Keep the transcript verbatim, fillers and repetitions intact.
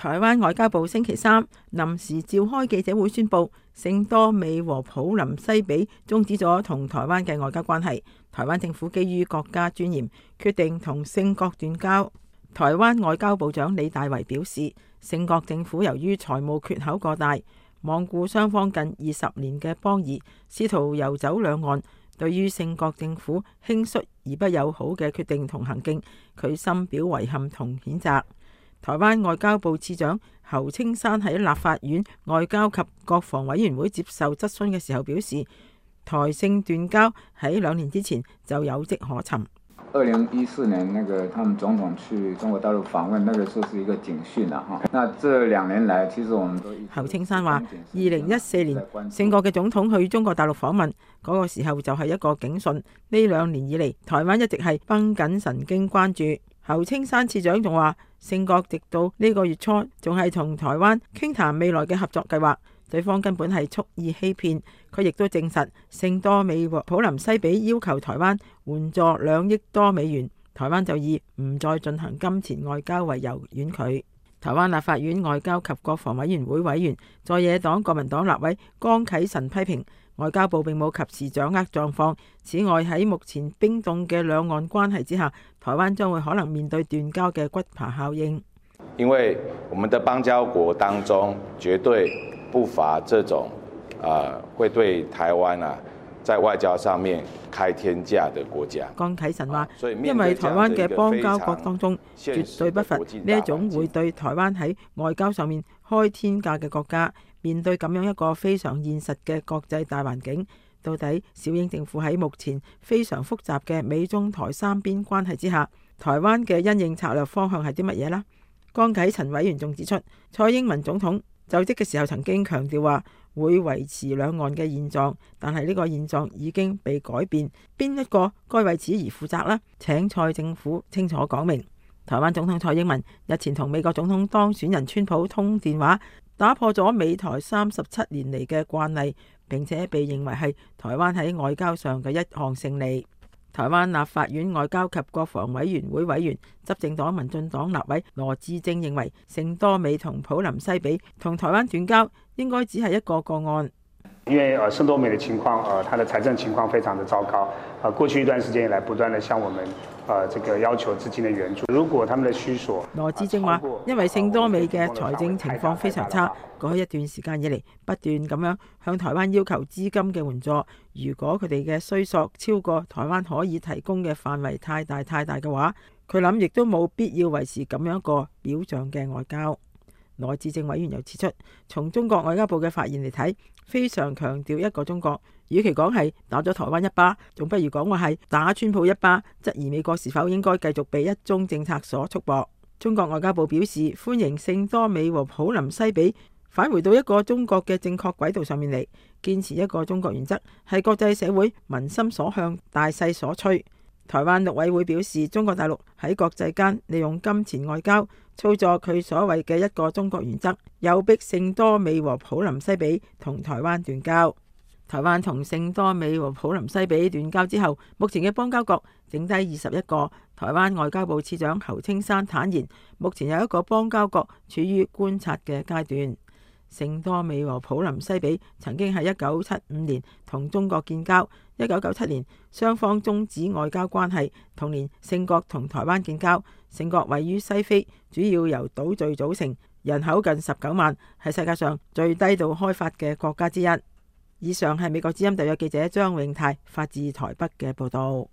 台灣外交部星期三臨時召開記者會，宣布聖多美和普林西比終止咗同台灣嘅外交關係。台灣政府基於國家尊嚴，決定同聖國斷交。台灣外交部長李大維表示，聖國政府由於財務缺口過大，罔顧雙方近二十年嘅邦誼，試圖游走兩岸。對於聖國政府輕率而不友好嘅決定同行徑，佢深表遺憾同譴責。台灣外交部次長侯青山喺立法院外交及國防委員會接受質詢嘅時候表示，台聖斷交喺兩年之前就有跡可尋。 二零一四年那個他們總統去中國大陸訪問，那個時候是一個警訊啦。哈，那這兩年來，其實我們都侯青山話，二零一四年聖國嘅總統去中國大陸訪問嗰個時候就係一個警訊。呢兩年以嚟，台灣一直係繃緊神經關注。侯青山次長仲話，聖國直到呢個月初仲係同台灣傾談未來嘅合作計劃，對方根本係蓄意欺騙。佢亦都證實，聖多美和普林西比要求台灣援助兩億多美元，台灣就以唔再進行金錢外交為由婉拒。台灣立法院外交及國防委員會委員在野黨國民黨立委江啟臣批評外交部並冇及時掌握狀況。此外，喺目前冰凍嘅兩岸關係之下，台灣將會可能面對斷交嘅骨牌效應。 因為我們的邦交國當中絕對不乏這種啊、呃，會對台灣啊在外交上面開天價的國家。 江啟臣話，因為台灣嘅邦交國當中絕對不乏呢一種會對台灣喺外交上面開天價嘅國家。面對咁樣一個非常現實嘅國際大環境，到底小英政府喺目前非常複雜嘅美中台三邊關係之下，台灣嘅因應策略方向係啲乜嘢呢？江啟臣委員仲指出，蔡英文總統就職嘅時候曾經強調話會維持兩岸嘅現狀，但係呢個現狀已經被改變，邊一個該為此而負責呢？請蔡政府清楚講明。台灣總統蔡英文日前同美國總統當選人川普通電話，打破咗美台三十七年嚟嘅慣例，並且被認為係台灣喺外交上嘅一項勝利。台灣立法院外交及國防委員會委員、執政黨民進黨立委羅致政認為，聖多美同普林西比同台灣斷交應該只係一個個案。 因為呃聖多美的情況，呃，它的財政情況非常的糟糕，呃，過去一段時間以來不斷的向我們，呃，這個要求資金的援助。如果他們的需索， 羅致政話，因為聖多美嘅財政情況非常差，過去一段時間以嚟不斷咁樣向台灣要求資金嘅援助。如果佢哋嘅需索超過台灣可以提供嘅範圍太大太大嘅話，佢諗亦都冇必要維持咁樣一個表象嘅外交。羅致政委員又指出，從中國外交部嘅發言嚟睇，非常強調一個中國，與其講係打咗台灣一巴，仲不如講話係打川普一巴，質疑美國是否應該繼續被一中政策所束縛。中國外交部表示歡迎聖多美和普林西比返回到一個中國嘅正確軌道上面嚟，堅持一個中國原則係國際社會民心所向、大勢所趨。台灣陸委會表示，中國大陸喺國際間利用金錢外交操作佢所謂嘅一個中國原則，誘逼聖多美和普林西比同台灣斷交。台灣同聖多美和普林西比斷交之後，目前嘅邦交國剩低二十一個。台灣外交部次長侯青山坦言，目前有一個邦交國處於觀察嘅階段。聖多美和普林西比曾經喺一九七五年同中國建交，一九九七年雙方終止外交關係，同年聖國同台灣建交。聖國位於西非，主要由島嶼組成，人口近十九萬，係世界上最低度開發嘅國家之一。以上係美國之音特約記者張永泰發自台北嘅報道。